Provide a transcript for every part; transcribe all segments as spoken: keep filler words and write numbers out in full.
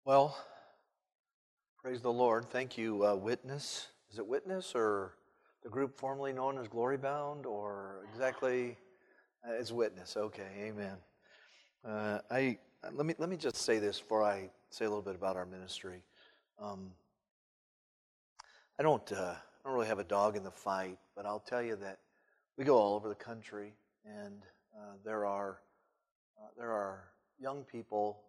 Well, praise the Lord. Thank you, uh, Witness. Is it Witness or the group formerly known as Glory Bound, or exactly? Uh, it's Witness. Okay, amen. Uh, I let me let me just say this before I say a little bit about our ministry. Um, I don't uh, I don't really have a dog in the fight, but I'll tell you that we go all over the country, and uh, there are uh, there are young people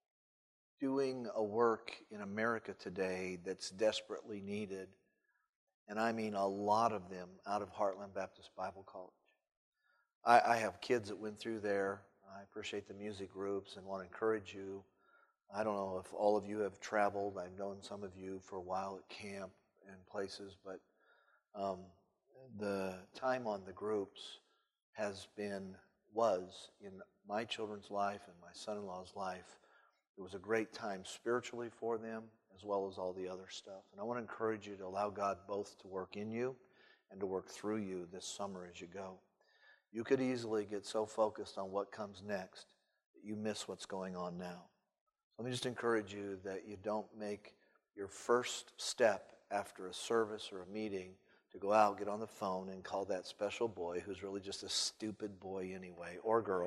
doing a work in America today that's desperately needed, and I mean a lot of them out of Heartland Baptist Bible College. I, I have kids that went through there. I appreciate the music groups and want to encourage you. I don't know if all of you have traveled. I've known some of you for a while at camp and places, but um, the time on the groups has been, was in my children's life and my son-in-law's life. It was a great time spiritually for them, as well as all the other stuff. And I want to encourage you to allow God both to work in you and to work through you this summer as you go. You could easily get so focused on what comes next that you miss what's going on now. Let me just encourage you that you don't make your first step after a service or a meeting to go out, get on the phone, and call that special boy who's really just a stupid boy anyway, or girl.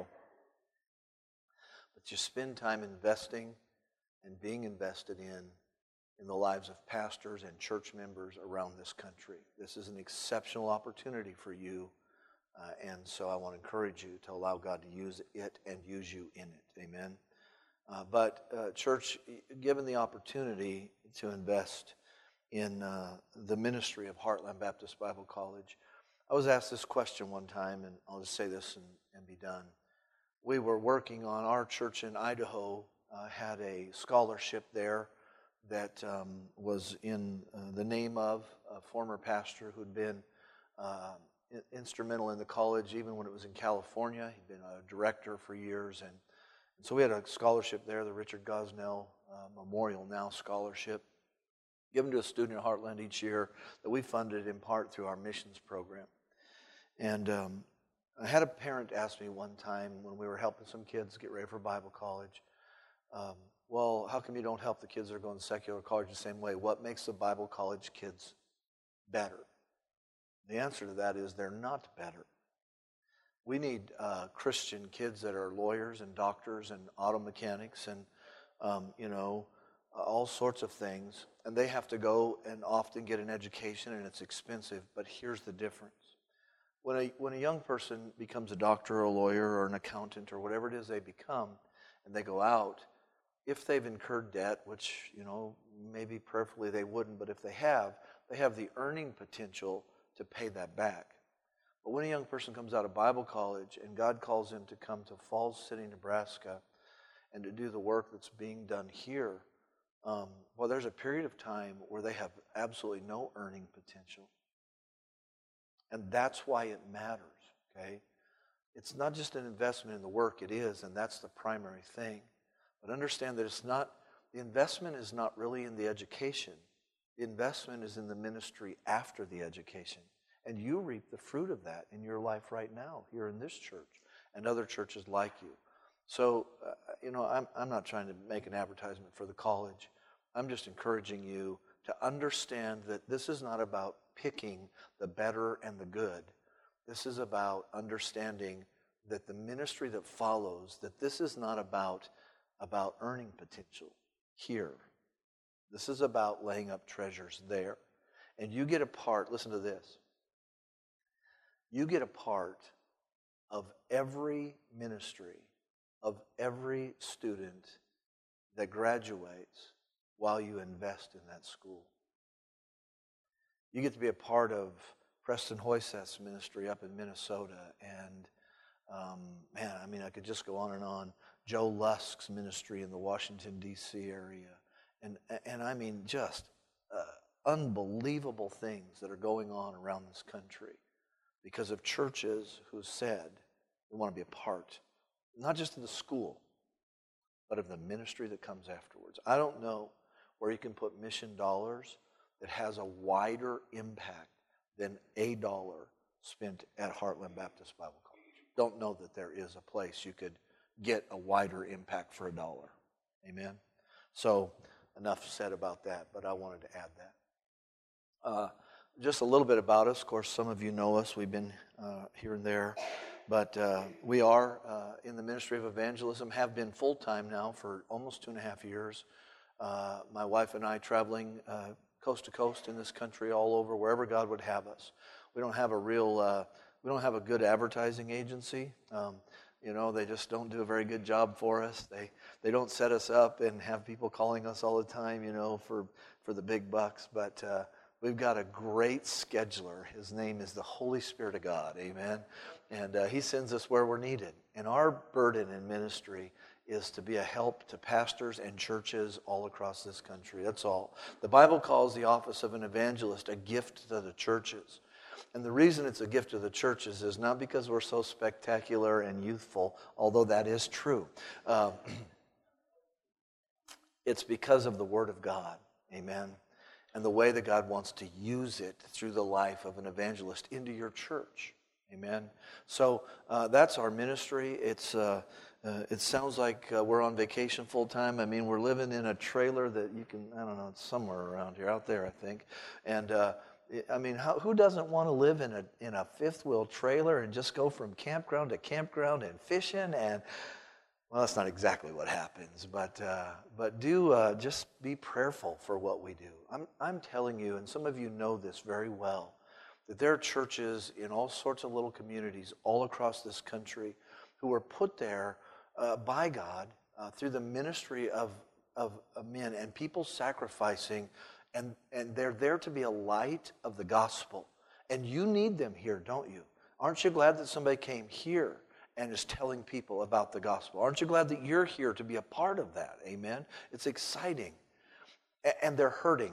But you spend time investing and being invested in in the lives of pastors and church members around this country. This is an exceptional opportunity for you, uh, and so I want to encourage you to allow God to use it and use you in it. Amen. Uh, but uh, church, given the opportunity to invest in uh, the ministry of Heartland Baptist Bible College, I was asked this question one time, and I'll just say this and, and be done. We were working on, our church in Idaho uh, had a scholarship there that um, was in uh, the name of a former pastor who'd been uh, in, instrumental in the college even when it was in California. He'd been a director for years, and, and so we had a scholarship there, the Richard Gosnell uh, Memorial Now Scholarship, given to a student at Heartland each year that we funded in part through our missions program. And um, I had a parent ask me one time when we were helping some kids get ready for Bible college, um, well, how come you don't help the kids that are going to secular college the same way? What makes the Bible college kids better? The answer to that is they're not better. We need uh, Christian kids that are lawyers and doctors and auto mechanics and, um, you know, uh, all sorts of things. And they have to go and often get an education, and it's expensive. But here's the difference. When a, when a young person becomes a doctor or a lawyer or an accountant or whatever it is they become, and they go out, if they've incurred debt, which, you know, maybe prayerfully they wouldn't, but if they have, they have the earning potential to pay that back. But when a young person comes out of Bible college and God calls him to come to Falls City, Nebraska, and to do the work that's being done here, um, well, there's a period of time where they have absolutely no earning potential. And that's why it matters, okay? It's not just an investment in the work, it is, and that's the primary thing. But understand that it's not, the investment is not really in the education. The investment is in the ministry after the education. And you reap the fruit of that in your life right now, here in this church, and other churches like you. So, uh, you know, I'm, I'm not trying to make an advertisement for the college. I'm just encouraging you to understand that this is not about picking the better and the good. This is about understanding that the ministry that follows, that this is not about, about earning potential here. This is about laying up treasures there. And you get a part, listen to this, you get a part of every ministry, of every student that graduates while you invest in that school. You get to be a part of Preston Hoyseth's ministry up in Minnesota, and um, man, I mean, I could just go on and on. Joe Lusk's ministry in the Washington, D C area, and and I mean, just uh, unbelievable things that are going on around this country because of churches who said we want to be a part, not just of the school, but of the ministry that comes afterwards. I don't know where you can put mission dollars that has a wider impact than a dollar spent at Heartland Baptist Bible College. Don't know that there is a place you could get a wider impact for a dollar. Amen? So enough said about that, but I wanted to add that. Uh, just a little bit about us. Of course, some of you know us. We've been uh, here and there. But uh, we are uh, in the ministry of evangelism, have been full-time now for almost two and a half years. Uh, my wife and I traveling uh, coast to coast in this country, all over, wherever God would have us. We don't have a real, uh, we don't have a good advertising agency. Um, you know, they just don't do a very good job for us. They they don't set us up and have people calling us all the time, you know, for, for the big bucks. But uh, we've got a great scheduler. His name is the Holy Spirit of God, amen? And uh, he sends us where we're needed. And our burden in ministry is to be a help to pastors and churches all across this country. That's all. The Bible calls the office of an evangelist a gift to the churches. And the reason it's a gift to the churches is not because we're so spectacular and youthful, although that is true. Uh, it's because of the Word of God, amen? And the way that God wants to use it through the life of an evangelist into your church. Amen. So uh, that's our ministry. It's uh, uh, it sounds like uh, we're on vacation full time. I mean, we're living in a trailer that you can, I don't know, it's somewhere around here, out there, I think. And uh, I mean, how, who doesn't want to live in a in a fifth wheel trailer and just go from campground to campground and fishing? And well, that's not exactly what happens, but uh, but do uh, just be prayerful for what we do. I'm I'm telling you, and some of you know this very well, that there are churches in all sorts of little communities all across this country who are put there uh, by God uh, through the ministry of, of, of men and people sacrificing, and, and they're there to be a light of the gospel. And you need them here, don't you? Aren't you glad that somebody came here and is telling people about the gospel? Aren't you glad that you're here to be a part of that? Amen? It's exciting. A- and they're hurting.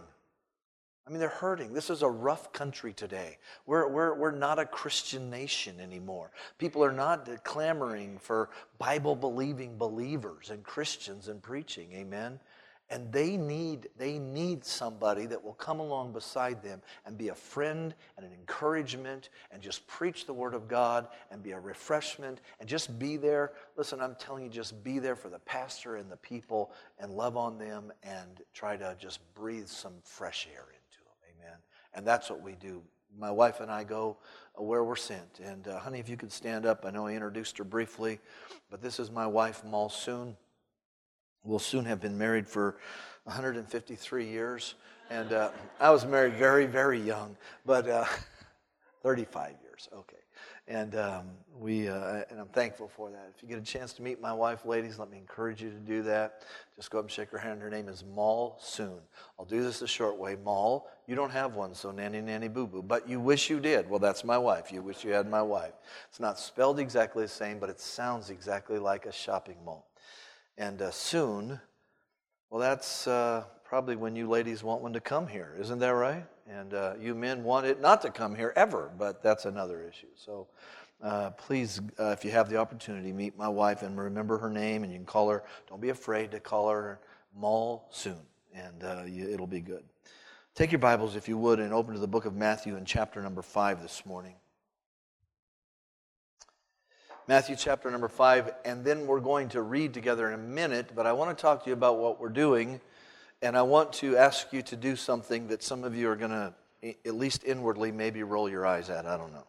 I mean, they're hurting. This is a rough country today. We're, we're, we're not a Christian nation anymore. People are not clamoring for Bible-believing believers and Christians and preaching, amen? And they need, they need somebody that will come along beside them and be a friend and an encouragement and just preach the Word of God and be a refreshment and just be there. Listen, I'm telling you, just be there for the pastor and the people and love on them and try to just breathe some fresh air in. And that's what we do. My wife and I go where we're sent. And uh, honey, if you could stand up. I know I introduced her briefly, but this is my wife, Mal Soon. We'll soon have been married for one hundred fifty-three years. And uh, I was married very, very young, but uh, thirty-five years, okay. And um, we, uh, and I'm thankful for that. If you get a chance to meet my wife, ladies, let me encourage you to do that. Just go up and shake her hand. Her name is Mal Soon. I'll do this the short way. Mal, you don't have one, so nanny, nanny, boo-boo. But you wish you did. Well, that's my wife. You wish you had my wife. It's not spelled exactly the same, but it sounds exactly like a shopping mall. And uh, soon, well, that's uh, probably when you ladies want one to come here. Isn't that right? And uh, you men want it not to come here ever, but that's another issue. So uh, please, uh, if you have the opportunity, meet my wife and remember her name, and you can call her. Don't be afraid to call her Mal Soon, and uh, you, it'll be good. Take your Bibles, if you would, and open to the book of Matthew in chapter number five this morning. Matthew chapter number five, and then we're going to read together in a minute, but I want to talk to you about what we're doing. And I want to ask you to do something that some of you are going to, at least inwardly, maybe roll your eyes at. I don't know.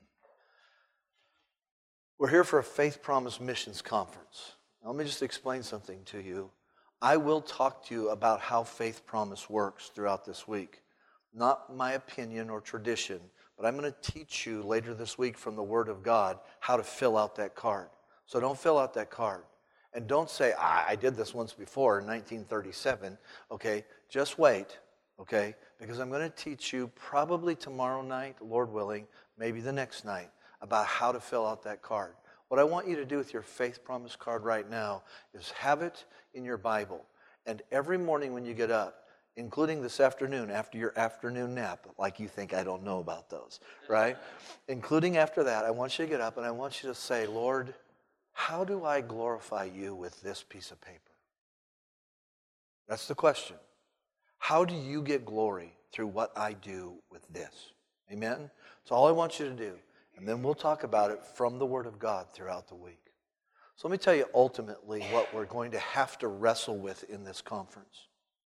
We're here for a Faith Promise Missions Conference. Now, let me just explain something to you. I will talk to you about how Faith Promise works throughout this week. Not my opinion or tradition, but I'm going to teach you later this week from the Word of God how to fill out that card. So don't fill out that card. And don't say, I, I did this once before in nineteen thirty-seven. Okay, just wait, okay? Because I'm going to teach you probably tomorrow night, Lord willing, maybe the next night, about how to fill out that card. What I want you to do with your Faith Promise card right now is have it in your Bible. And every morning when you get up, including this afternoon, after your afternoon nap, like you think I don't know about those, right? Including after that, I want you to get up and I want you to say, Lord, how do I glorify you with this piece of paper? That's the question. How do you get glory through what I do with this? Amen? That's all I want you to do. And then we'll talk about it from the Word of God throughout the week. So let me tell you ultimately what we're going to have to wrestle with in this conference.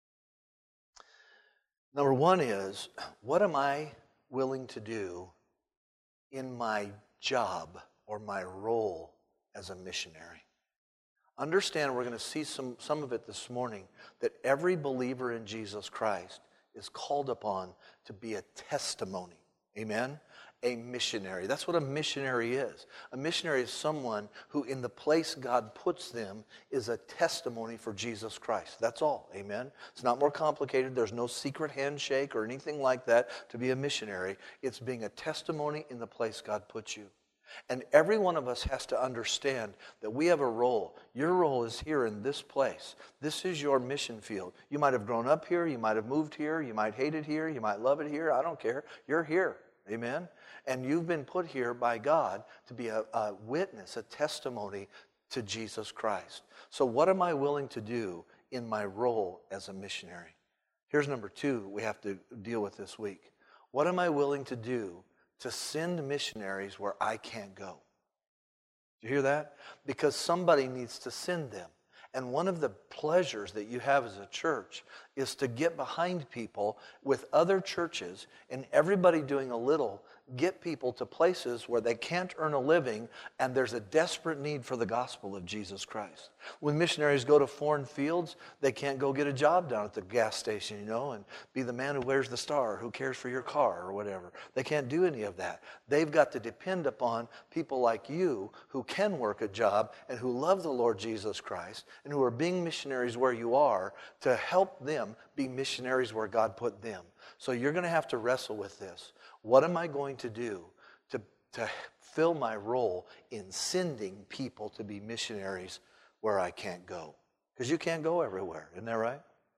Number one is, what am I willing to do in my job or my role as a missionary? Understand, we're going to see some, some of it this morning, that every believer in Jesus Christ is called upon to be a testimony. Amen? A missionary. That's what a missionary is. A missionary is someone who, in the place God puts them, is a testimony for Jesus Christ. That's all. Amen? It's not more complicated. There's no secret handshake or anything like that to be a missionary. It's being a testimony in the place God puts you. And every one of us has to understand that we have a role. Your role is here in this place. This is your mission field. You might have grown up here. You might have moved here. You might hate it here. You might love it here. I don't care. You're here. Amen? And you've been put here by God to be a, a witness, a testimony to Jesus Christ. So what am I willing to do in my role as a missionary? Here's number two we have to deal with this week. What am I willing to do to send missionaries where I can't go? Do you hear that? Because somebody needs to send them. And one of the pleasures that you have as a church is to get behind people with other churches and everybody doing a little, get people to places where they can't earn a living and there's a desperate need for the gospel of Jesus Christ. When missionaries go to foreign fields, they can't go get a job down at the gas station, you know, and be the man who wears the star, who cares for your car or whatever. They can't do any of that. They've got to depend upon people like you who can work a job and who love the Lord Jesus Christ and who are being missionaries where you are to help them be missionaries where God put them. So you're going to have to wrestle with this. What am I going to do to, to fill my role in sending people to be missionaries where I can't go? Because you can't go everywhere, isn't that right?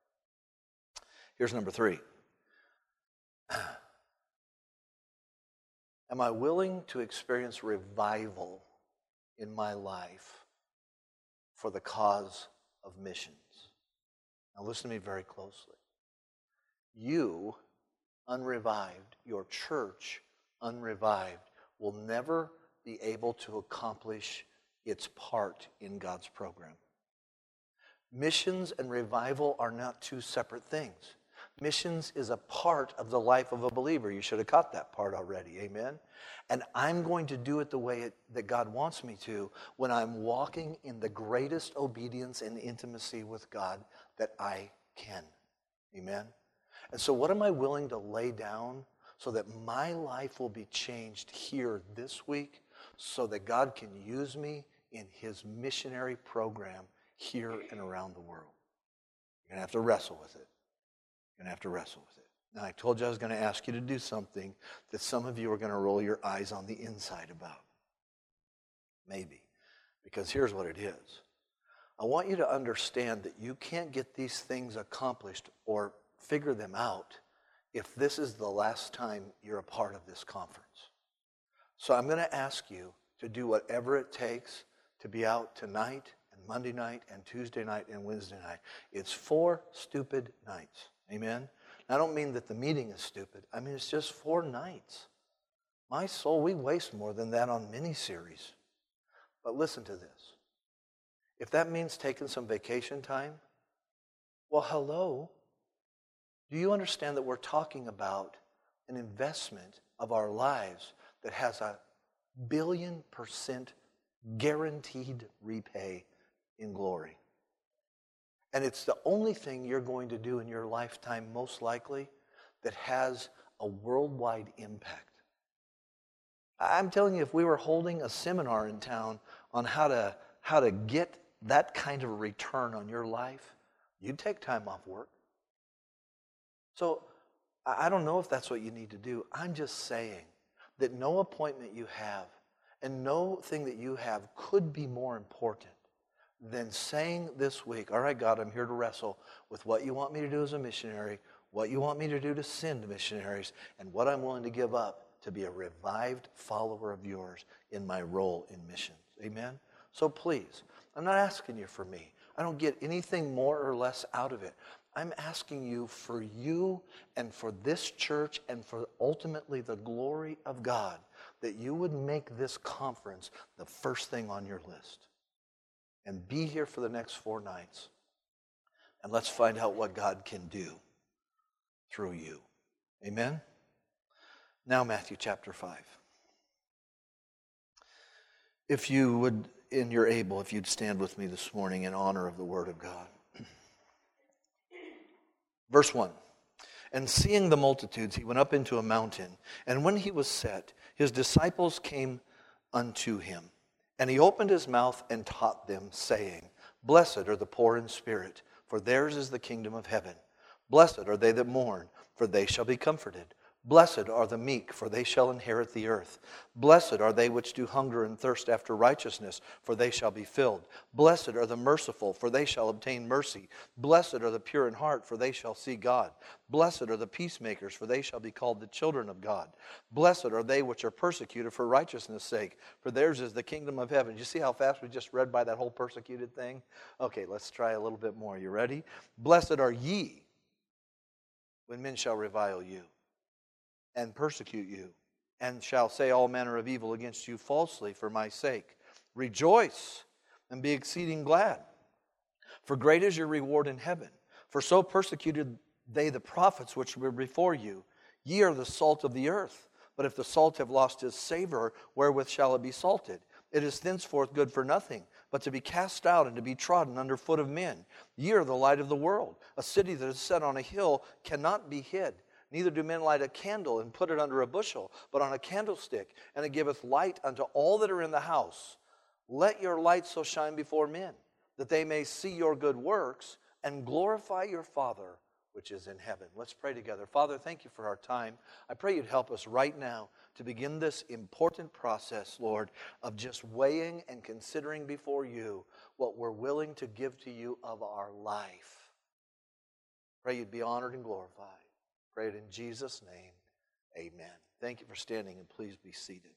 Here's number three. Am I willing to experience revival in my life for the cause of missions? Now listen to me very closely. You, unrevived, your church, unrevived, will never be able to accomplish its part in God's program. Missions and revival are not two separate things. Missions is a part of the life of a believer. You should have caught that part already, amen? And I'm going to do it the way it, that God wants me to when I'm walking in the greatest obedience and intimacy with God that I can, amen? And so what am I willing to lay down so that my life will be changed here this week so that God can use me in his missionary program here and around the world? You're going to have to wrestle with it. You're going to have to wrestle with it. Now, I told you I was going to ask you to do something that some of you are going to roll your eyes on the inside about. Maybe. Because here's what it is. I want you to understand that you can't get these things accomplished or figure them out if this is the last time you're a part of this conference. So I'm going to ask you to do whatever it takes to be out tonight and Monday night and Tuesday night and Wednesday night. It's four stupid nights. Amen? I don't mean that the meeting is stupid. I mean, it's just four nights. My soul, we waste more than that on miniseries. But listen to this. If that means taking some vacation time, well, hello. Do you understand that we're talking about an investment of our lives that has a billion percent guaranteed repay in glory? And it's the only thing you're going to do in your lifetime, most likely, that has a worldwide impact. I'm telling you, if we were holding a seminar in town on how to, how to get that kind of return on your life, you'd take time off work. So I don't know if that's what you need to do. I'm just saying that no appointment you have and no thing that you have could be more important than saying this week, all right, God, I'm here to wrestle with what you want me to do as a missionary, what you want me to do to send missionaries, and what I'm willing to give up to be a revived follower of yours in my role in missions. Amen? So please, I'm not asking you for me. I don't get anything more or less out of it. I'm asking you for you and for this church and for ultimately the glory of God that you would make this conference the first thing on your list. and be here for the next four nights. And let's find out what God can do through you. Amen? Now Matthew chapter five. If you would, and you're able, if you'd stand with me this morning in honor of the Word of God. Verse one. And seeing the multitudes, he went up into a mountain. And when he was set, his disciples came unto him. And he opened his mouth and taught them, saying, Blessed are the poor in spirit, for theirs is the kingdom of heaven. Blessed are they that mourn, for they shall be comforted. Blessed are the meek, for they shall inherit the earth. Blessed are they which do hunger and thirst after righteousness, for they shall be filled. Blessed are the merciful, for they shall obtain mercy. Blessed are the pure in heart, for they shall see God. Blessed are the peacemakers, for they shall be called the children of God. Blessed are they which are persecuted for righteousness' sake, for theirs is the kingdom of heaven. You see how fast we just read by that whole persecuted thing? Okay, let's try a little bit more. You ready? Blessed are ye when men shall revile you and persecute you, and shall say all manner of evil against you falsely for my sake. Rejoice and be exceeding glad, for great is your reward in heaven. For so persecuted they the prophets which were before you. Ye are the salt of the earth. But if the salt have lost his savor, wherewith shall it be salted? It is thenceforth good for nothing, but to be cast out and to be trodden under foot of men. Ye are the light of the world. A city that is set on a hill cannot be hid. Neither do men light a candle and put it under a bushel, but on a candlestick, and it giveth light unto all that are in the house. Let your light so shine before men, that they may see your good works and glorify your Father which is in heaven. Let's pray together. Father, thank you for our time. I pray you'd help us right now to begin this important process, Lord, of just weighing and considering before you what we're willing to give to you of our life. Pray you'd be honored and glorified. Pray it in Jesus' name. Amen. Thank you for standing, and please be seated.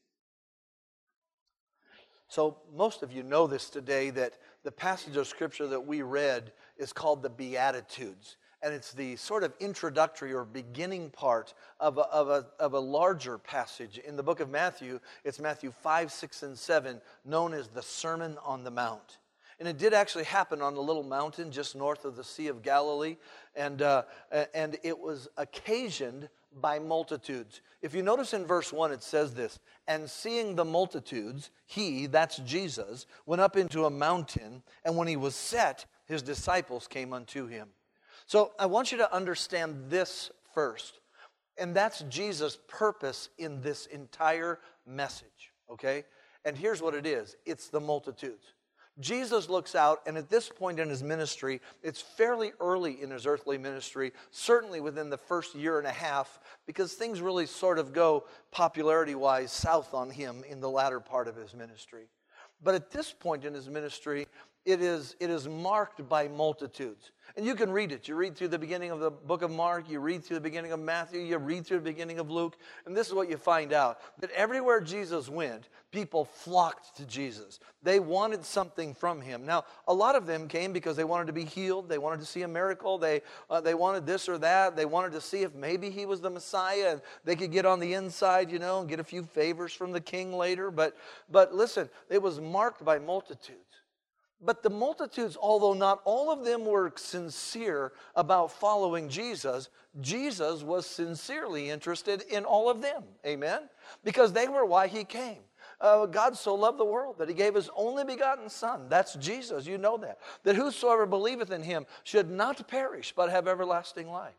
So most of you know this today, that the passage of Scripture that we read is called the Beatitudes. And it's the sort of introductory or beginning part of a, of a, of a larger passage. In the book of Matthew, it's Matthew five, six, and seven, known as the Sermon on the Mount. And it did actually happen on a little mountain just north of the Sea of Galilee. And, uh, and it was occasioned by multitudes. If you notice in verse one, it says this, and seeing the multitudes, he, that's Jesus, went up into a mountain, and when he was set, his disciples came unto him. So I want you to understand this first, and that's Jesus' purpose in this entire message, okay? And here's what it is. It's the multitudes. Jesus looks out, and at this point in his ministry, it's fairly early in his earthly ministry, certainly within the first year and a half, because things really sort of go popularity-wise south on him in the latter part of his ministry. But at this point in his ministry, it is, it is marked by multitudes. And you can read it. You read through the beginning of the book of Mark, you read through the beginning of Matthew, you read through the beginning of Luke, and this is what you find out, that everywhere Jesus went, people flocked to Jesus. They wanted something from him. Now, a lot of them came because they wanted to be healed, they wanted to see a miracle, they, uh, they wanted this or that, they wanted to see if maybe he was the Messiah, and they could get on the inside, you know, and get a few favors from the king later. But, but listen, it was marked by multitudes. But the multitudes, although not all of them were sincere about following Jesus, Jesus was sincerely interested in all of them. Amen? Because they were why he came. Uh, God so loved the world that he gave his only begotten Son. That's Jesus. You know that. That whosoever believeth in him should not perish, but have everlasting life.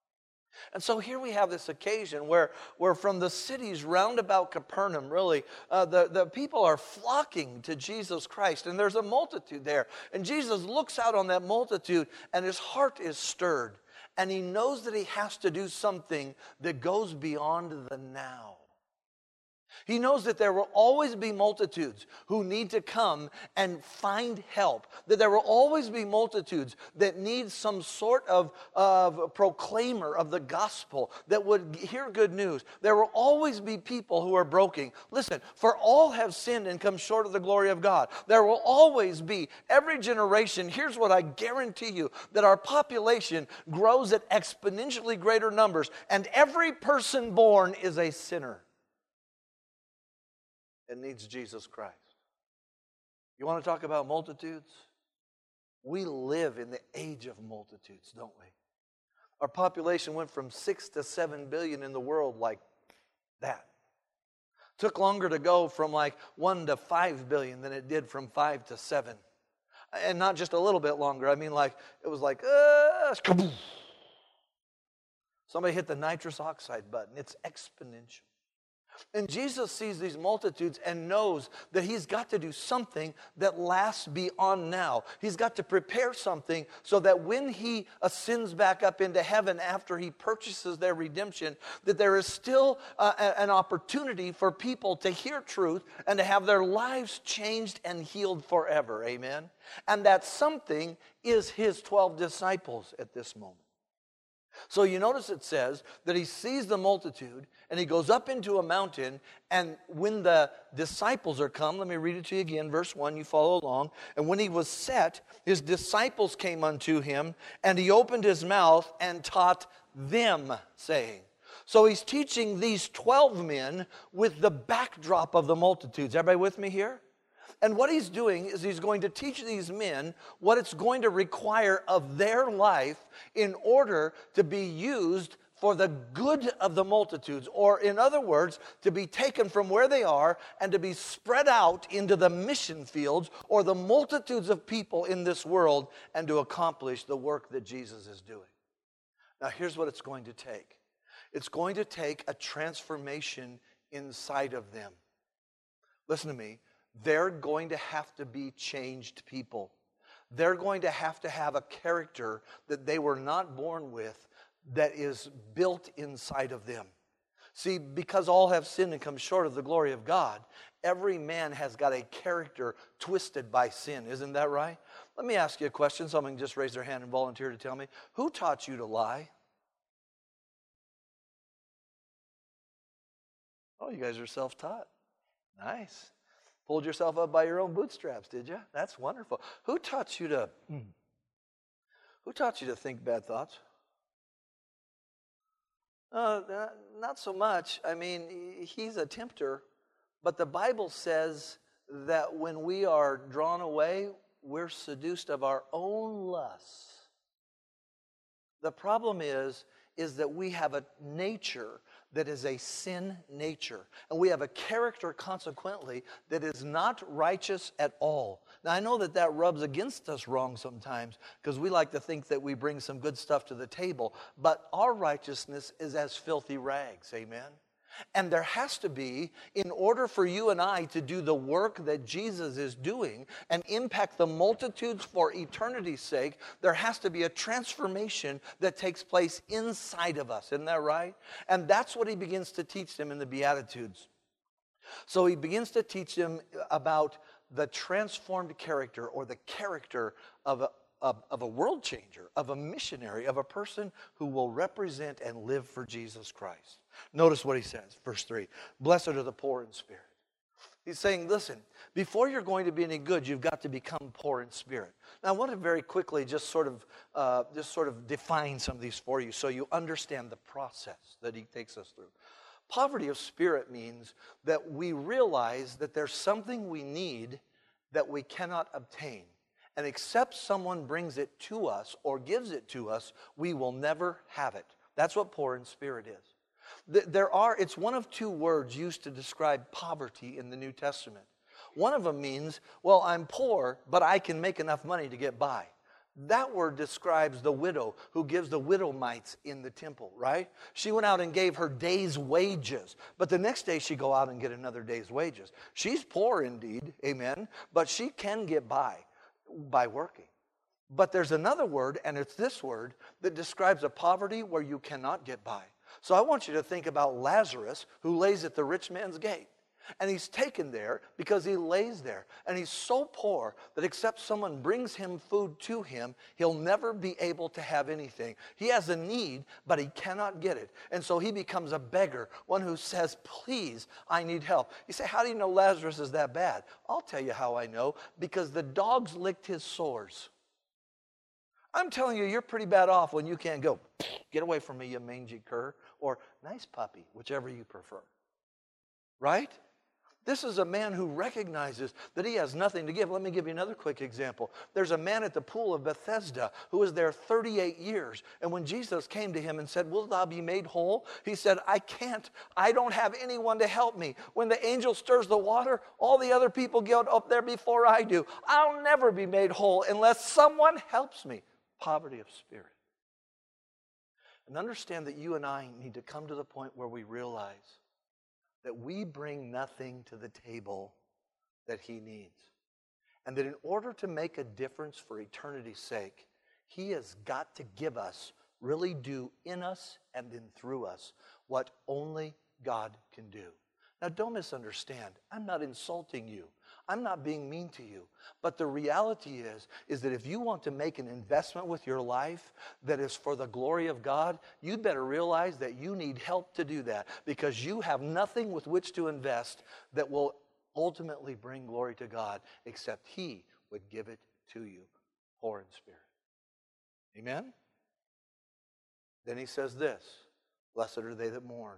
And so here we have this occasion where, where from the cities round about Capernaum, really, uh, the, the people are flocking to Jesus Christ. And there's a multitude there. And Jesus looks out on that multitude, and his heart is stirred. And he knows that he has to do something that goes beyond the now. He knows that there will always be multitudes who need to come and find help. That there will always be multitudes that need some sort of, of proclaimer of the gospel that would hear good news. There will always be people who are broken. Listen, for all have sinned and come short of the glory of God. There will always be, every generation, here's what I guarantee you, that our population grows at exponentially greater numbers, and every person born is a sinner. It needs Jesus Christ. You want to talk about multitudes? We live in the age of multitudes, don't we? Our population went from six to seven billion in the world like that. Took longer to go from like one to five billion than it did from five to seven. And not just a little bit longer. I mean, like, it was like, uh, somebody hit the nitrous oxide button. It's exponential. And Jesus sees these multitudes and knows that he's got to do something that lasts beyond now. He's got to prepare something so that when he ascends back up into heaven after he purchases their redemption, that there is still uh, an opportunity for people to hear truth and to have their lives changed and healed forever. Amen? And that something is his twelve disciples at this moment. So you notice it says that he sees the multitude and he goes up into a mountain, and when the disciples are come, let me read it to you again, verse one, you follow along. And when he was set, his disciples came unto him, and he opened his mouth and taught them, saying. So he's teaching these twelve men with the backdrop of the multitudes. Everybody with me here? And what he's doing is he's going to teach these men what it's going to require of their life in order to be used for the good of the multitudes. Or in other words, to be taken from where they are and to be spread out into the mission fields or the multitudes of people in this world and to accomplish the work that Jesus is doing. Now here's what it's going to take. It's going to take a transformation inside of them. Listen to me. They're going to have to be changed people. They're going to have to have a character that they were not born with that is built inside of them. See, because all have sinned and come short of the glory of God, every man has got a character twisted by sin. Isn't that right? Let me ask you a question. Someone can just raise their hand and volunteer to tell me. Who taught you to lie? Oh, you guys are self-taught. Nice. Pulled yourself up by your own bootstraps, did you? That's wonderful. Who taught you to Who taught you to think bad thoughts? Uh, not so much. I mean, he's a tempter, but the Bible says that when we are drawn away, we're seduced of our own lusts. The problem is, is that we have a nature that is a sin nature. And we have a character, consequently, that is not righteous at all. Now, I know that that rubs against us wrong sometimes because we like to think that we bring some good stuff to the table. But our righteousness is as filthy rags, amen? And there has to be, in order for you and I to do the work that Jesus is doing and impact the multitudes for eternity's sake, there has to be a transformation that takes place inside of us. Isn't that right? And that's what he begins to teach them in the Beatitudes. So he begins to teach them about the transformed character or the character of a, of, of a world changer, of a missionary, of a person who will represent and live for Jesus Christ. Notice what he says, verse three. Blessed are the poor in spirit. He's saying, listen, before you're going to be any good, you've got to become poor in spirit. Now, I want to very quickly just sort of uh, just sort of define some of these for you so you understand the process that he takes us through. Poverty of spirit means that we realize that there's something we need that we cannot obtain. And except someone brings it to us or gives it to us, we will never have it. That's what poor in spirit is. There are, it's one of two words used to describe poverty in the New Testament. One of them means, well, I'm poor, but I can make enough money to get by. That word describes the widow who gives the widow mites in the temple, right? She went out and gave her day's wages, but the next day she'd go out and get another day's wages. She's poor indeed, amen, but she can get by by working. But there's another word, and it's this word, that describes a poverty where you cannot get by. So I want you to think about Lazarus, who lays at the rich man's gate. And he's taken there because he lays there. And he's so poor that except someone brings him food to him, he'll never be able to have anything. He has a need, but he cannot get it. And so he becomes a beggar, one who says, please, I need help. You say, how do you know Lazarus is that bad? I'll tell you how I know. Because the dogs licked his sores. I'm telling you, you're pretty bad off when you can't go, get away from me, you mangy cur, or nice puppy, whichever you prefer. Right? This is a man who recognizes that he has nothing to give. Let me give you another quick example. There's a man at the pool of Bethesda who was there thirty-eight years. And when Jesus came to him and said, "Will thou be made whole?" He said, "I can't. I don't have anyone to help me. When the angel stirs the water, all the other people get up there before I do. I'll never be made whole unless someone helps me." Poverty of spirit. And understand that you and I need to come to the point where we realize that we bring nothing to the table that he needs. And that in order to make a difference for eternity's sake, he has got to give us, really do in us and then through us, what only God can do. Now don't misunderstand. I'm not insulting you. I'm not being mean to you. But the reality is, is that if you want to make an investment with your life that is for the glory of God, you'd better realize that you need help to do that, because you have nothing with which to invest that will ultimately bring glory to God except he would give it to you, poor in spirit. Amen? Then he says this, "Blessed are they that mourn."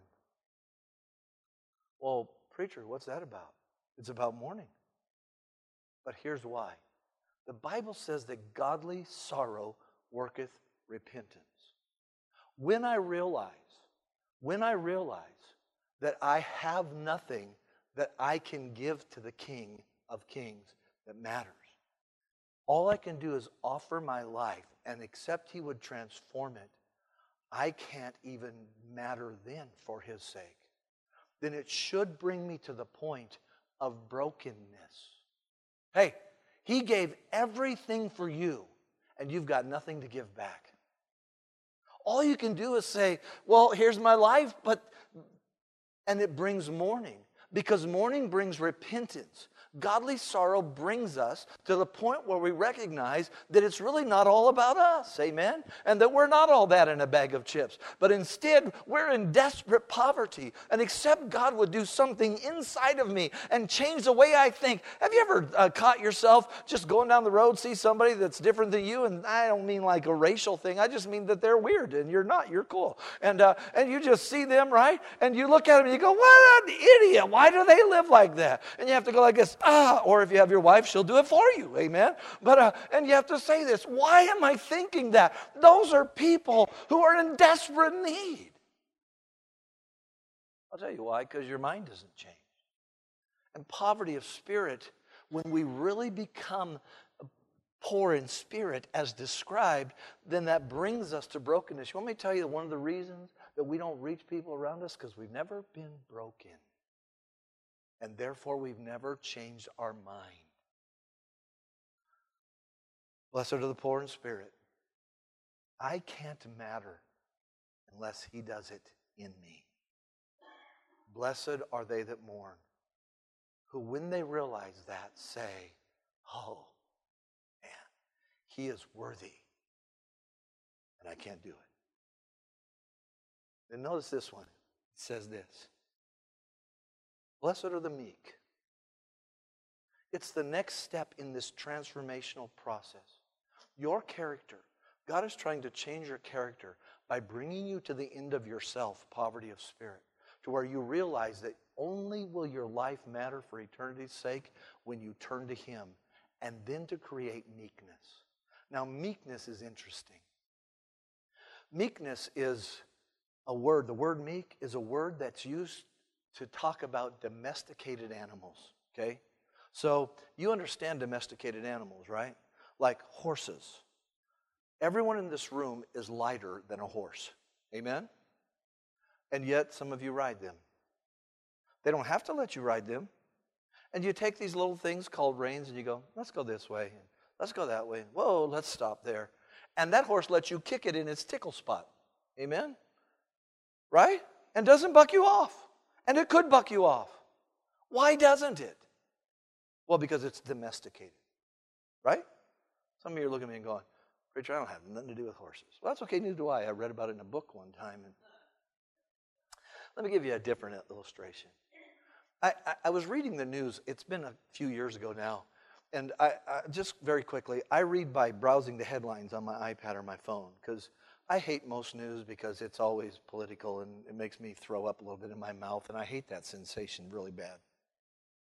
Well, preacher, what's that about? It's about mourning. But here's why. The Bible says that godly sorrow worketh repentance. When I realize, when I realize that I have nothing that I can give to the King of Kings that matters, all I can do is offer my life and accept he would transform it. I can't even matter then for his sake. Then it should bring me to the point of brokenness. Hey, he gave everything for you, and you've got nothing to give back. All you can do is say, "Well, here's my life," but and it brings mourning, because mourning brings repentance. Godly sorrow brings us to the point where we recognize that it's really not all about us, amen? And that we're not all that in a bag of chips. But instead, we're in desperate poverty. And except God would do something inside of me and change the way I think. Have you ever uh, caught yourself just going down the road, see somebody that's different than you? And I don't mean like a racial thing. I just mean that they're weird and you're not. You're cool. And, uh, and you just see them, right? And you look at them and you go, "What an idiot. Why do they live like that?" And you have to go like this, "Ah," or if you have your wife, she'll do it for you, amen? But uh, and you have to say this, "Why am I thinking that?" Those are people who are in desperate need. I'll tell you why, because your mind doesn't change. And poverty of spirit, when we really become poor in spirit as described, then that brings us to brokenness. You want me to tell you that one of the reasons that we don't reach people around us? Because we've never been broken. And therefore, we've never changed our mind. Blessed are the poor in spirit. I can't matter unless he does it in me. Blessed are they that mourn, who when they realize that say, "Oh, man, he is worthy, and I can't do it." And notice this one. It says this. Blessed are the meek. It's the next step in this transformational process. Your character, God is trying to change your character by bringing you to the end of yourself, poverty of spirit, to where you realize that only will your life matter for eternity's sake when you turn to him, and then to create meekness. Now, meekness is interesting. Meekness is a word. The word meek is a word that's used to talk about domesticated animals, okay? So you understand domesticated animals, right? Like horses. Everyone in this room is lighter than a horse, amen? And yet some of you ride them. They don't have to let you ride them. And you take these little things called reins and you go, "Let's go this way, let's go that way. Whoa, let's stop there." And that horse lets you kick it in its tickle spot, amen? Right? And doesn't buck you off. And it could buck you off. Why doesn't it? Well, because it's domesticated. Right? Some of you are looking at me and going, "Preacher, I don't have nothing to do with horses." Well, that's okay, neither do I. I read about it in a book one time. And let me give you a different illustration. I, I, I was reading the news. It's been a few years ago now. And I, I just very quickly, I read by browsing the headlines on my iPad or my phone, because I hate most news because it's always political and it makes me throw up a little bit in my mouth, and I hate that sensation really bad.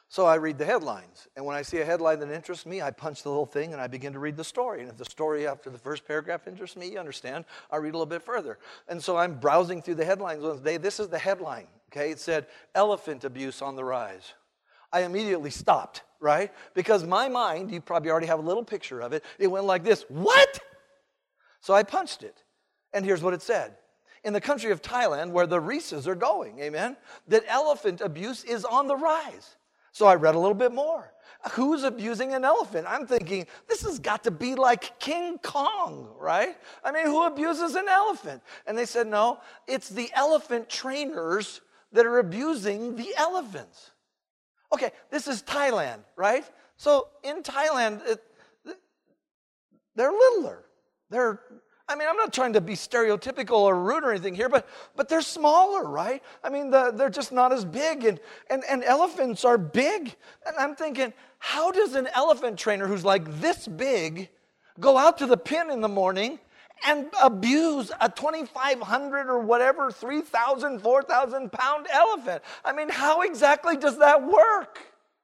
So I read the headlines, and when I see a headline that interests me, I punch the little thing and I begin to read the story. And if the story after the first paragraph interests me, you understand, I read a little bit further. And so I'm browsing through the headlines one day. This is the headline, okay? It said, elephant abuse on the rise. I immediately stopped, right? Because my mind, you probably already have a little picture of it, it went like this, what? So I punched it, and here's what it said. In the country of Thailand, where the Reeses are going, amen, that elephant abuse is on the rise. So I read a little bit more. Who's abusing an elephant? I'm thinking, this has got to be like King Kong, right? I mean, who abuses an elephant? And they said, no, it's the elephant trainers that are abusing the elephants. Okay, this is Thailand, right? So in Thailand, it, they're littler. They're I mean, I'm not trying to be stereotypical or rude or anything here, but but they're smaller, right? I mean, the, they're just not as big, and, and, and elephants are big. And I'm thinking, how does an elephant trainer who's like this big go out to the pen in the morning and abuse a twenty-five hundred or whatever, three thousand, four thousand pound elephant? I mean, how exactly does that work?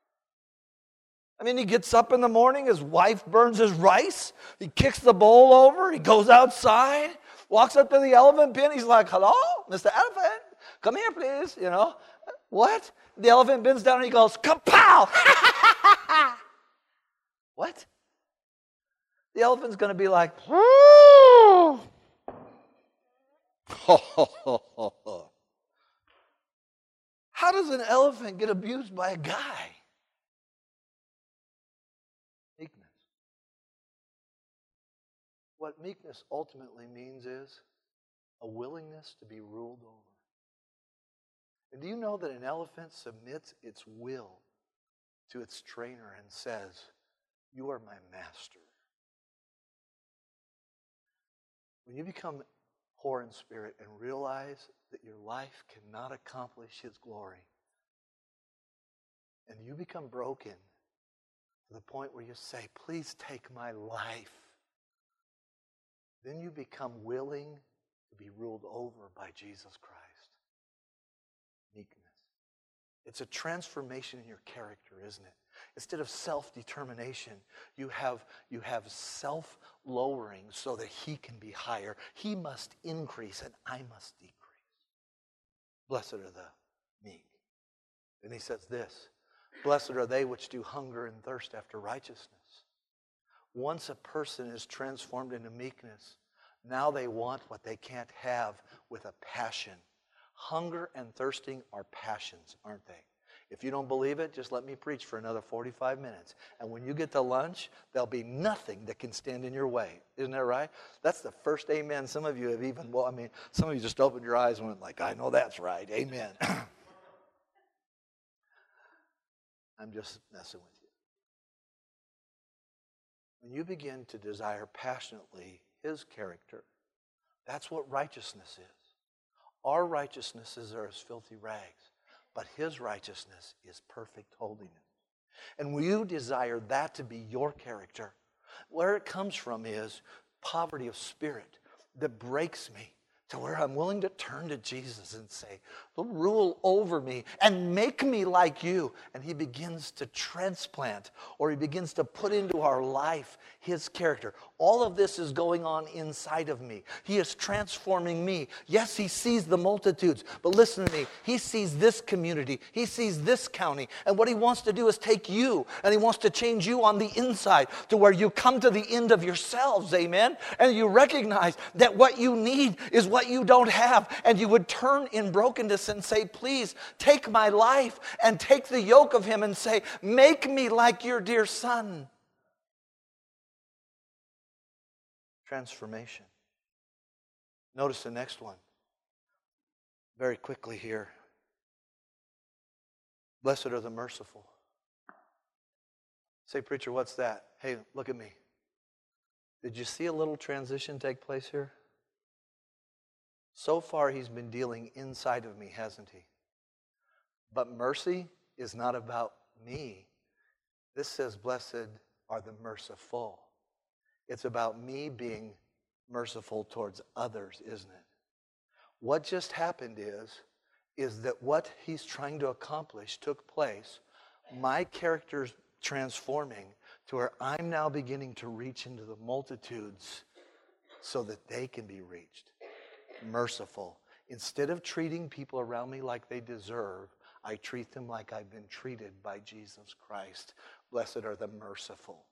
I mean, he gets up in the morning, his wife burns his rice, he kicks the bowl over, he goes outside, walks up to the elephant pen, he's like, hello, Mister Elephant, come here, please, you know. What? The elephant bends down and he goes, kapow! What? The elephant's going to be like, how does an elephant get abused by a guy? Meekness. What meekness ultimately means is a willingness to be ruled over. And do you know that an elephant submits its will to its trainer and says, you are my master? When you become poor in spirit and realize that your life cannot accomplish His glory, and you become broken to the point where you say, please take my life, then you become willing to be ruled over by Jesus Christ. Meekness. It's a transformation in your character, isn't it? Instead of self-determination, you have, you have self-lowering so that He can be higher. He must increase and I must decrease. Blessed are the meek. And He says this, blessed are they which do hunger and thirst after righteousness. Once a person is transformed into meekness, now they want what they can't have with a passion. Hunger and thirsting are passions, aren't they? If you don't believe it, just let me preach for another forty-five minutes. And when you get to lunch, there'll be nothing that can stand in your way. Isn't that right? That's the first amen. Some of you have even, well, I mean, some of you just opened your eyes and went like, I know that's right. Amen. I'm just messing with you. When you begin to desire passionately His character, that's what righteousness is. Our righteousnesses are as filthy rags, but His righteousness is perfect holiness. And when you desire that to be your character, where it comes from is poverty of spirit that breaks me to where I'm willing to turn to Jesus and say, rule over me and make me like you. And He begins to transplant, or He begins to put into our life His character. All of this is going on inside of me. He is transforming me. Yes, He sees the multitudes, but listen to me. He sees this community. He sees this county. And what He wants to do is take you, and He wants to change you on the inside to where you come to the end of yourselves, amen? And you recognize that what you need is what you don't have, and you would turn in brokenness and say, please take my life and take the yoke of Him and say, make me like your dear Son. Transformation. Notice the next one. Very quickly here. Blessed are the merciful. Say, preacher, what's that? Hey, look at me. Did you see a little transition take place here? So far, He's been dealing inside of me, hasn't He? But mercy is not about me. This says, blessed are the merciful. It's about me being merciful towards others, isn't it? What just happened is, is that what He's trying to accomplish took place my character's transforming to where I'm now beginning to reach into the multitudes so that they can be reached. Merciful. Instead of treating people around me like they deserve, I treat them like I've been treated by Jesus Christ. Blessed are the merciful.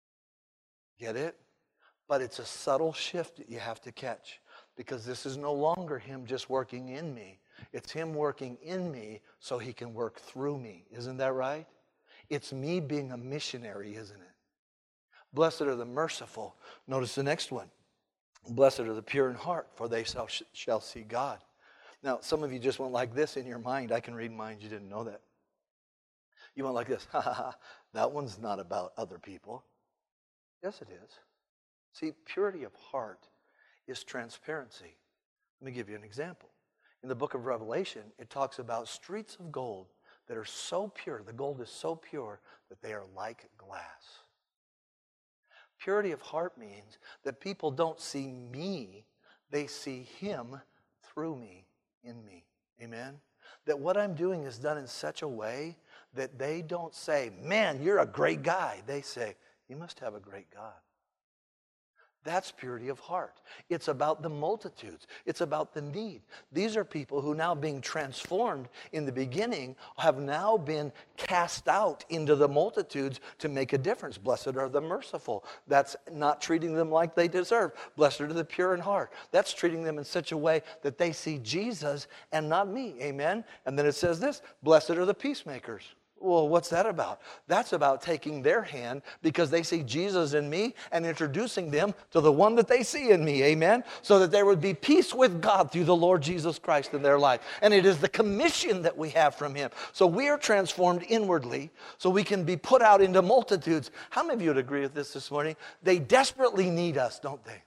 Get it? But it's a subtle shift that you have to catch, because this is no longer him just working in me. It's him working in me so he can work through me. Isn't that right? It's me being a missionary, isn't it? Blessed are the merciful. Notice the next one. Blessed are the pure in heart, for they shall, shall see God. Now, some of you just went like this in your mind. I can read minds. You didn't know that. You went like this. Ha ha ha. That one's not about other people. Yes, it is. See, purity of heart is transparency. Let me give you an example. In the book of Revelation, it talks about streets of gold that are so pure, the gold is so pure that they are like glass. Purity of heart means that people don't see me, they see him through me, in me. Amen? That what I'm doing is done in such a way that they don't say, man, you're a great guy. They say, you must have a great God. That's purity of heart. It's about the multitudes. It's about the need. These are people who, now being transformed in the beginning, have now been cast out into the multitudes to make a difference. Blessed are the merciful. That's not treating them like they deserve. Blessed are the pure in heart. That's treating them in such a way that they see Jesus and not me. Amen? And then it says this, blessed are the peacemakers. Well, what's that about? That's about taking their hand because they see Jesus in me and introducing them to the one that they see in me, amen? So that there would be peace with God through the Lord Jesus Christ in their life. And it is the commission that we have from him. So we are transformed inwardly so we can be put out into multitudes. How many of you would agree with this this morning? They desperately need us, don't they?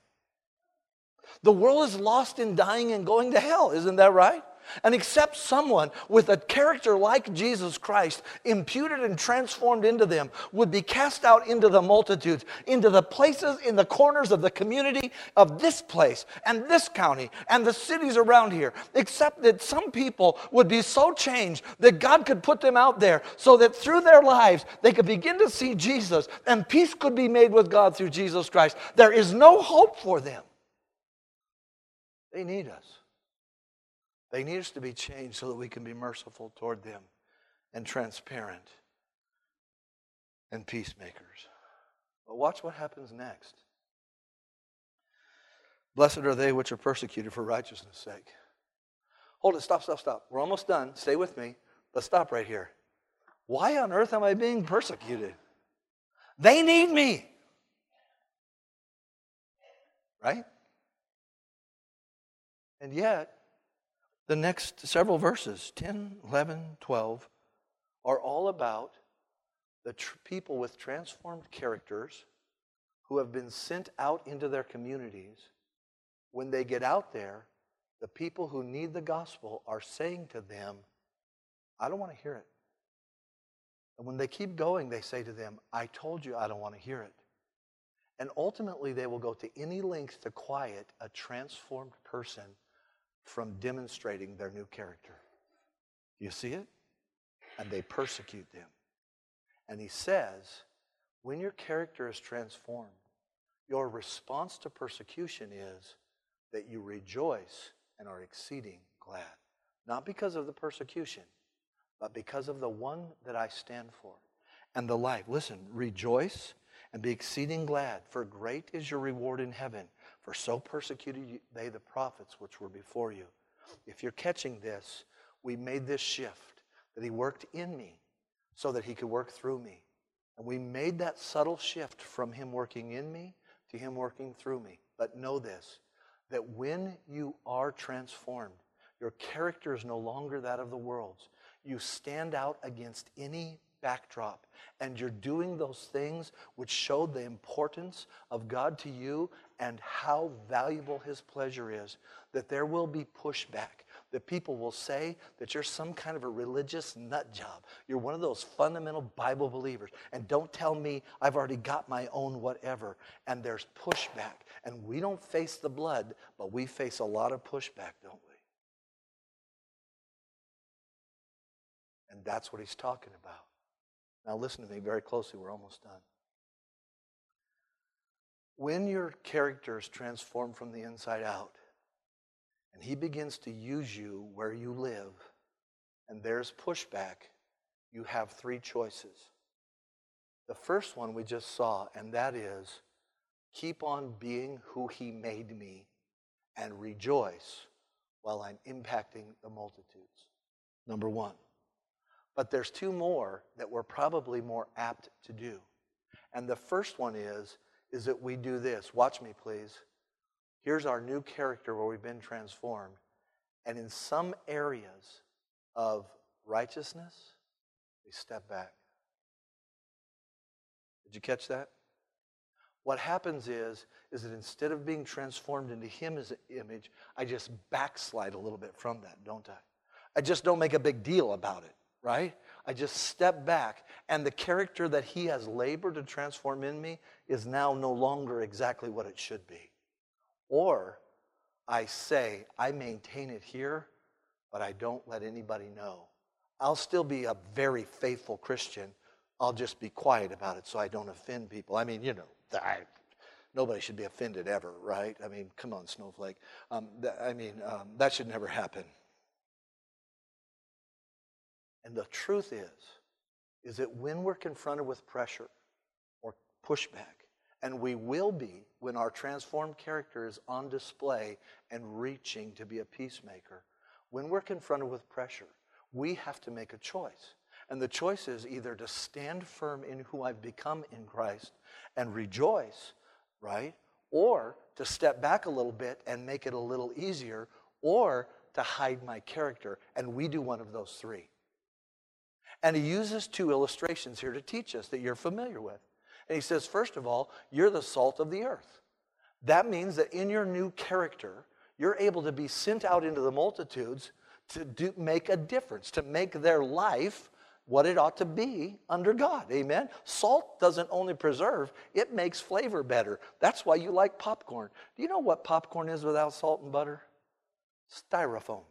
The world is lost and dying and going to hell, isn't that right? And except someone with a character like Jesus Christ, imputed and transformed into them, would be cast out into the multitudes, into the places in the corners of the community of this place and this county and the cities around here. Except that some people would be so changed that God could put them out there so that through their lives they could begin to see Jesus and peace could be made with God through Jesus Christ. There is no hope for them. They need us. They need us to be changed so that we can be merciful toward them and transparent and peacemakers. But watch what happens next. Blessed are they which are persecuted for righteousness' sake. Hold it, stop, stop, stop. We're almost done. Stay with me. Let's stop right here. Why on earth am I being persecuted? They need me. Right? And yet, the next several verses, ten, eleven, twelve, are all about the tr- people with transformed characters who have been sent out into their communities. When they get out there, the people who need the gospel are saying to them, I don't want to hear it. And when they keep going, they say to them, I told you I don't want to hear it. And ultimately, they will go to any length to quiet a transformed person from demonstrating their new character. You see it? And they persecute them. And he says, when your character is transformed, your response to persecution is that you rejoice and are exceeding glad. Not because of the persecution, but because of the one that I stand for. And the life. Listen, rejoice and be exceeding glad, for great is your reward in heaven. For so persecuted they the prophets which were before you. If you're catching this, we made this shift, that he worked in me so that he could work through me. And we made that subtle shift from him working in me to him working through me. But know this, that when you are transformed, your character is no longer that of the world's. You stand out against any backdrop, and you're doing those things which show the importance of God to you and how valuable his pleasure is, that there will be pushback, that people will say that you're some kind of a religious nut job. You're one of those fundamental Bible believers, and don't tell me I've already got my own whatever. And there's pushback, and we don't face the blood, but we face a lot of pushback, don't we? And that's what he's talking about. Now listen to me very closely. We're almost done. When your character is transformed from the inside out, and he begins to use you where you live, and there's pushback, you have three choices. The first one we just saw, and that is, keep on being who he made me and rejoice while I'm impacting the multitudes. Number one. But there's two more that we're probably more apt to do. And the first one is, is that we do this. Watch me, please. Here's our new character where we've been transformed. And in some areas of righteousness, we step back. Did you catch that? What happens is, is that instead of being transformed into his image, I just backslide a little bit from that, don't I? I just don't make a big deal about it, right? I just step back, and the character that he has labored to transform in me is now no longer exactly what it should be. Or I say, I maintain it here, but I don't let anybody know. I'll still be a very faithful Christian. I'll just be quiet about it so I don't offend people. I mean, you know, I, nobody should be offended ever, right? I mean, come on, snowflake. Um, th- I mean, um, that should never happen. And the truth is, is that when we're confronted with pressure or pushback, and we will be when our transformed character is on display and reaching to be a peacemaker, when we're confronted with pressure, we have to make a choice. And the choice is either to stand firm in who I've become in Christ and rejoice, right? Or to step back a little bit and make it a little easier, or to hide my character. And we do one of those three. And he uses two illustrations here to teach us that you're familiar with. And he says, first of all, you're the salt of the earth. That means that in your new character, you're able to be sent out into the multitudes to do, make a difference, to make their life what it ought to be under God. Amen? Salt doesn't only preserve, it makes flavor better. That's why you like popcorn. Do you know what popcorn is without salt and butter? Styrofoam.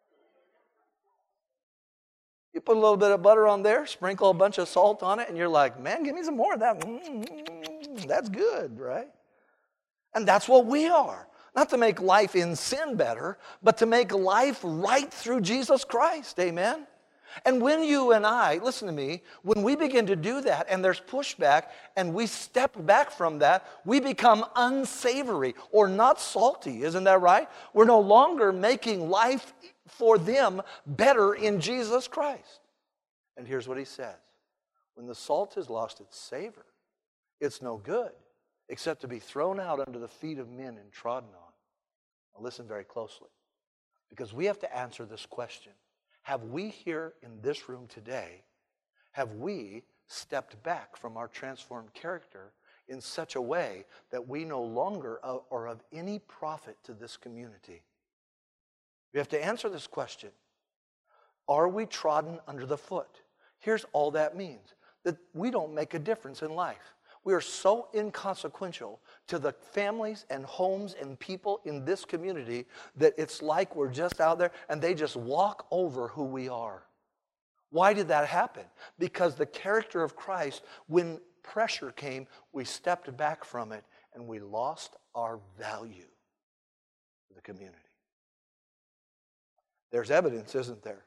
You put a little bit of butter on there, sprinkle a bunch of salt on it, and you're like, man, give me some more of that. Mm-hmm. That's good, right? And that's what we are. Not to make life in sin better, but to make life right through Jesus Christ. Amen? And when you and I, listen to me, when we begin to do that and there's pushback and we step back from that, we become unsavory or not salty. Isn't that right? We're no longer making life for them better in Jesus Christ. And here's what he says. When the salt has lost its savor, it's no good except to be thrown out under the feet of men and trodden on. Now listen very closely, because we have to answer this question. Have we here in this room today, have we stepped back from our transformed character in such a way that we no longer are of any profit to this community? We have to answer this question. Are we trodden under the foot? Here's all that means. That we don't make a difference in life. We are so inconsequential to the families and homes and people in this community that it's like we're just out there and they just walk over who we are. Why did that happen? Because the character of Christ, when pressure came, we stepped back from it and we lost our value to the community. There's evidence, isn't there?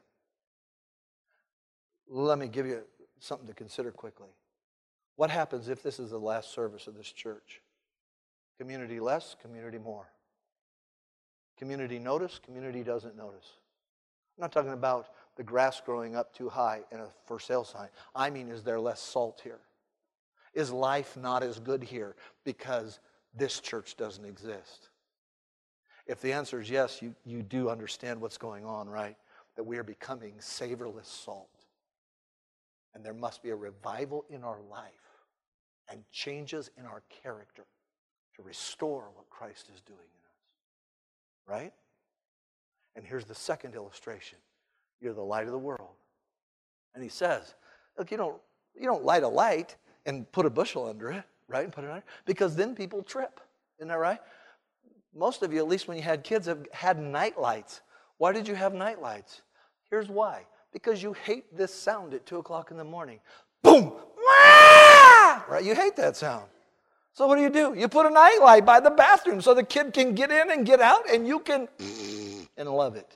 Let me give you something to consider quickly. What happens if this is the last service of this church? Community less, community more. Community notice, community doesn't notice. I'm not talking about the grass growing up too high and a for sale sign. I mean, is there less salt here? Is life not as good here because this church doesn't exist? If the answer is yes, you, you do understand what's going on, right? That we are becoming savorless salt. And there must be a revival in our life and changes in our character to restore what Christ is doing in us. Right? And here's the second illustration. You're the light of the world. And he says, look, you don't, you don't light a light and put a bushel under it, right? And put it under, because then people trip. Isn't that right? Most of you, at least when you had kids, have had night lights. Why did you have night lights? Here's why. Because you hate this sound at two o'clock in the morning. boom, ah! Right? You hate that sound. So what do you do? You put a night light by the bathroom so the kid can get in and get out and you can and love it.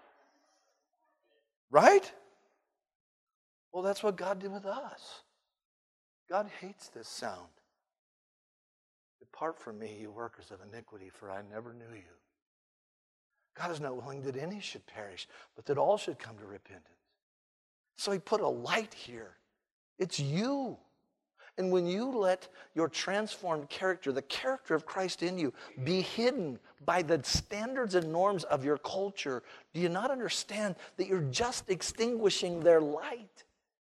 Right? Well, that's what God did with us. God hates this sound. Depart from me, you workers of iniquity, for I never knew you. God is not willing that any should perish, but that all should come to repentance. So he put a light here. It's you. And when you let your transformed character, the character of Christ in you, be hidden by the standards and norms of your culture, do you not understand that you're just extinguishing their light?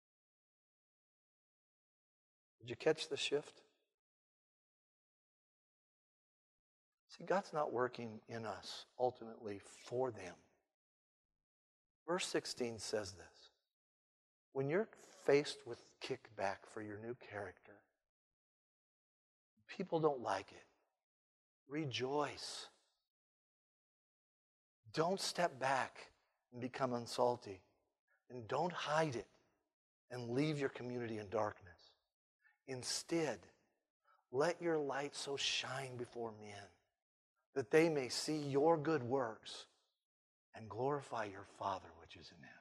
Did you catch the shift? See, God's not working in us ultimately for them. Verse sixteen says this. When you're faced with kickback for your new character, people don't like it, rejoice. Don't step back and become unsalty. And don't hide it and leave your community in darkness. Instead, let your light so shine before men that they may see your good works and glorify your Father which is in heaven.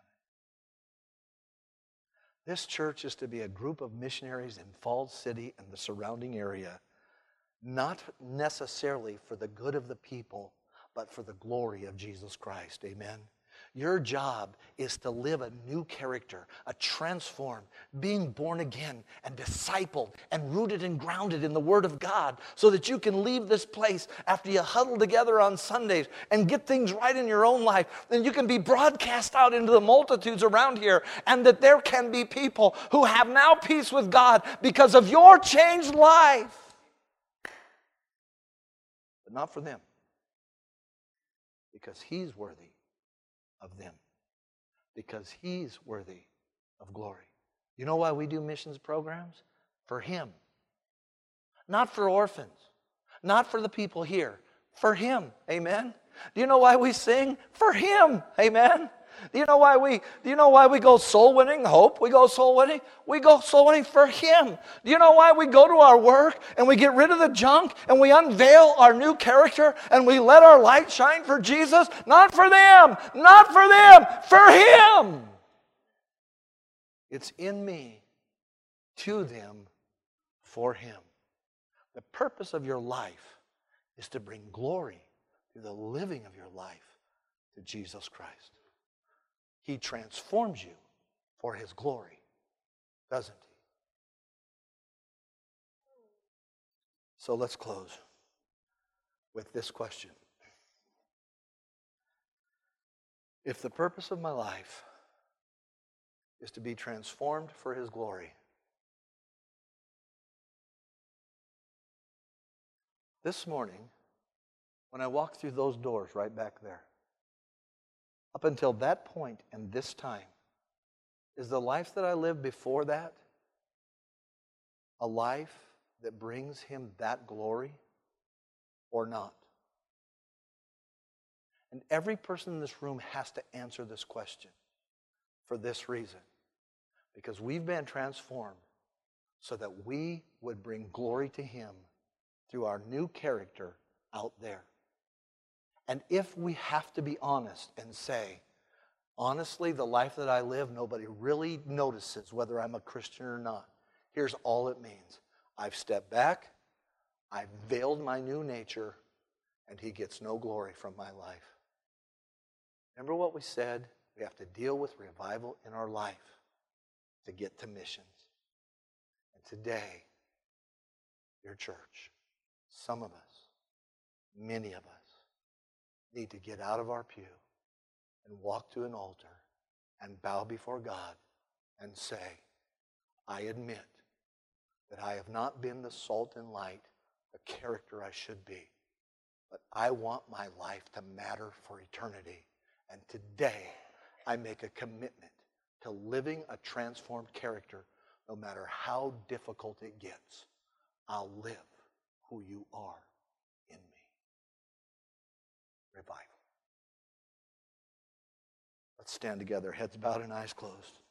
This church is to be a group of missionaries in Falls City and the surrounding area, not necessarily for the good of the people, but for the glory of Jesus Christ. Amen. Your job is to live a new character, a transformed, being born again and discipled and rooted and grounded in the Word of God so that you can leave this place after you huddle together on Sundays and get things right in your own life. Then you can be broadcast out into the multitudes around here, and that there can be people who have now peace with God because of your changed life. But not for them, because He's worthy of them, because He's worthy of glory. You know why we do missions programs? For Him. Not for orphans. Not for the people here. For Him. Amen? Do you know why we sing? For Him. Amen? Do you know why we do you know why we go soul winning? Hope we go soul winning. We go soul winning for Him. Do you know why we go to our work and we get rid of the junk and we unveil our new character and we let our light shine for Jesus? Not for them, not for them, for Him. It's in me, to them, for Him. The purpose of your life is to bring glory through the living of your life to Jesus Christ. He transforms you for His glory, doesn't He? So let's close with this question. If the purpose of my life is to be transformed for His glory, this morning, when I walked through those doors right back there, up until that point and this time, is the life that I lived before that a life that brings Him that glory or not? And every person in this room has to answer this question for this reason. Because we've been transformed so that we would bring glory to Him through our new character out there. And if we have to be honest and say, honestly, the life that I live, nobody really notices whether I'm a Christian or not. Here's all it means. I've stepped back, I've veiled my new nature, and He gets no glory from my life. Remember what we said? We have to deal with revival in our life to get to missions. And today, your church, some of us, many of us, need to get out of our pew and walk to an altar and bow before God and say, I admit that I have not been the salt and light, the character I should be, but I want my life to matter for eternity. And today, I make a commitment to living a transformed character no matter how difficult it gets. I'll live who You are in me. Revival. Let's stand together, heads bowed and eyes closed.